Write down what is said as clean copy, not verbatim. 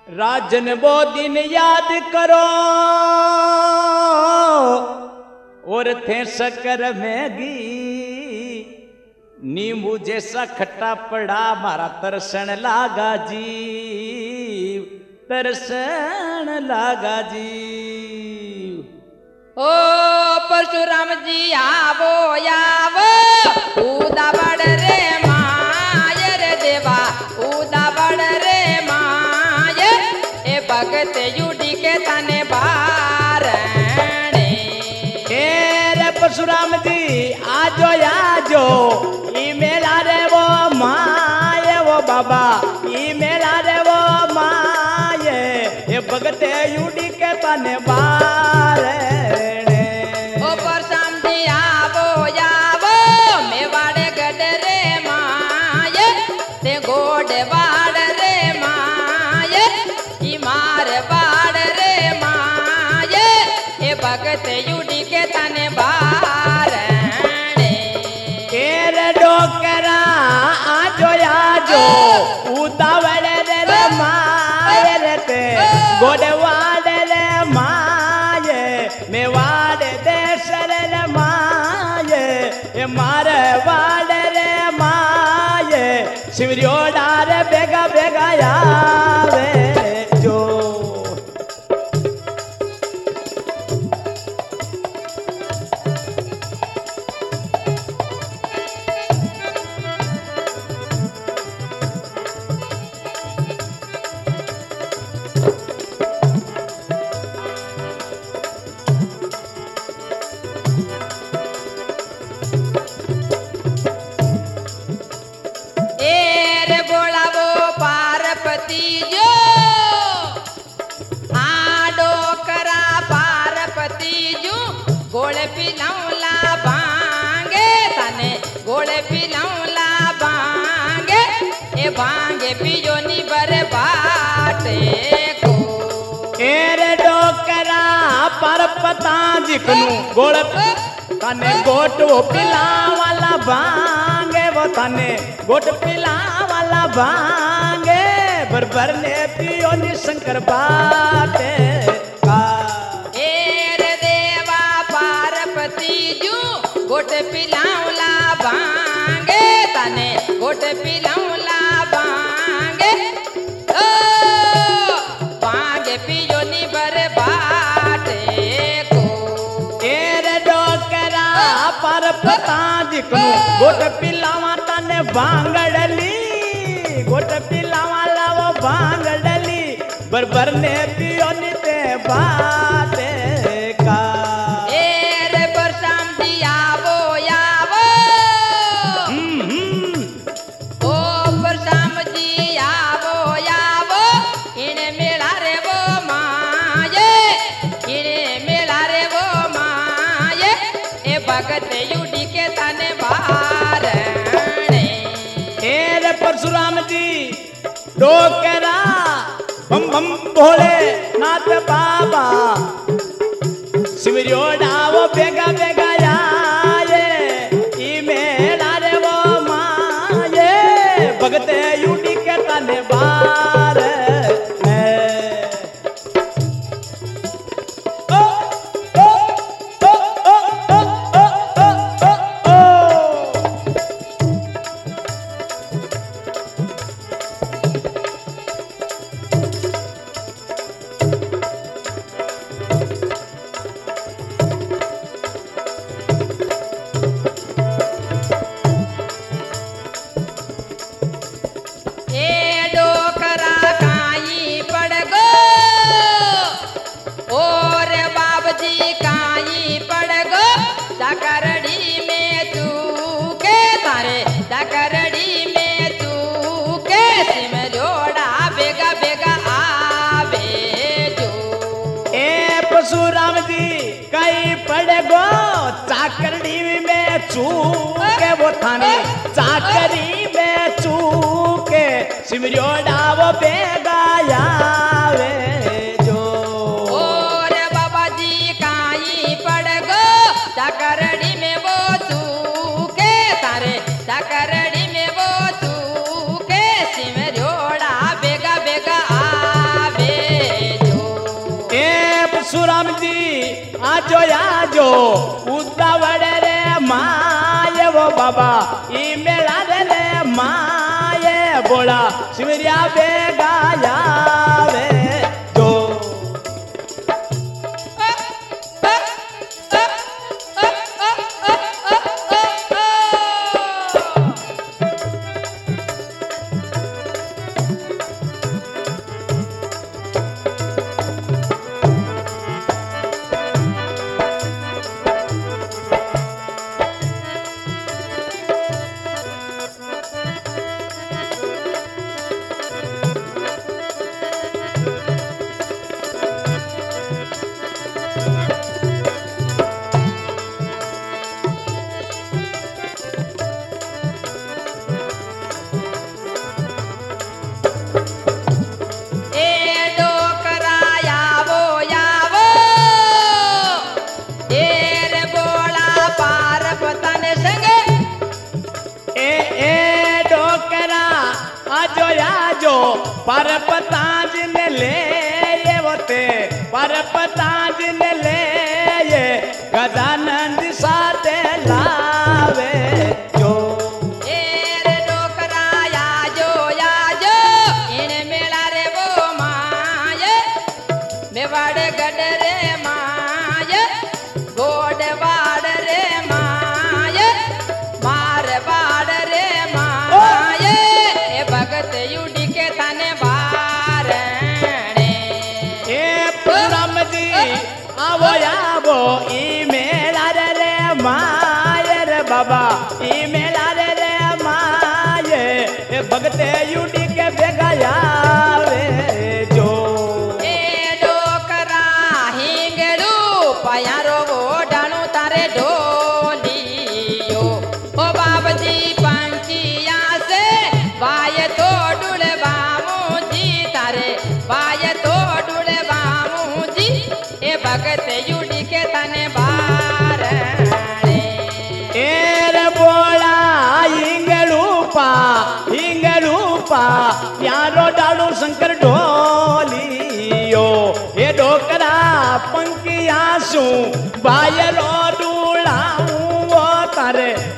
राजन वो दिन याद करो और थे शक्कर मैगी नींबू जैसा खट्टा पड़ा मारा तरसन लागा जी तरसन लागा जी। ओ परशुराम जी आवो आवो उदा बड़ रे माय रे देवा उदा बड़ रे माय ए भगत युडी के तने बारणे रे परशुराम जी आजो आजो ई मेला रे वो माय वो बाबा ई मेला रे वो माय ये भगत युडी के तने बारणे। भगत युडी के तने बारणे केर डोकरा आजो आजो उतावड़ रे माय रे ते गोडवाड़ रे माय मेवाड़ देश रे माय ये मारे वाड़ रे माय शिवरियोड़ा रे बेगा बेगा आवे जो। गोले पिलाऊला बांगे तने गोले पिलाऊला बांगे ए बांगे पियो नी बरे बाटे को एरे डोकरा परपता जिकनु गोड़ तने गोट वो पिला वाला बांगे वो तने गोट पिला वाला बांगे बरबर ने पियो नी शंकर बाटे का गोट पिलाऊला बांगे तने गोट पिलाऊला बांगे ओ बांगे पियो नी बर बाटे को एरे डोकरा पर पता जिकनु गोट पिलावा तने बांगड़ली गोट पिलावा लावो बांगड़ली बरबर ने पियो नी ते बाटे का। भगत युडी के तने बारणे रे परशुराम जी डोकरा बम बम भोले नाथ बाबा शिवरियोड़ा वो बेगा बेगा आए ई मेला रे वो माये भगत युडी के तने बारणे। परशुराम जी कई पड़ गो चाकरी में चूके वो थाने चाकरी में चूके सिमरियोड़ा वो बेगा आवे जो। और बाबा जी काई पड़ गो चाकरी में वो चूके तारे चाकरी में वो चूके सिमरियोड़ा बेगा बेगा आवे उतावड़े रे माये वो बाबा ई मेला रे माये बोला शिवरिया बेगा आवे जो परपताज ने ले ये वते परपताज ने ले ये गजानंद साथे लावे जो रे डोकरा या जो इन मेला रे वो माये मेवाड़ गड रे माये गोडवाड़ रे माये मारवाड़ रे माये ए भगत युडी के तने आवो ई मेला रे माये रे बाबा ई मेला रे माये भगते युडी के बेगा आवे जो ए डोकरा हिंगड़ू पयारो वो डाणू तारे ढोलियो ओ बाबजी पंचिया से बाय तो डुले बामू जी तारे बाय तो डुले बामू जी ए भगत युडी के तने बार रे बोला हिंगलूपा यारो डालू शंकर ढोलियो ये डोकरा पंकिया सू बायरो डूलाऊं वो तारे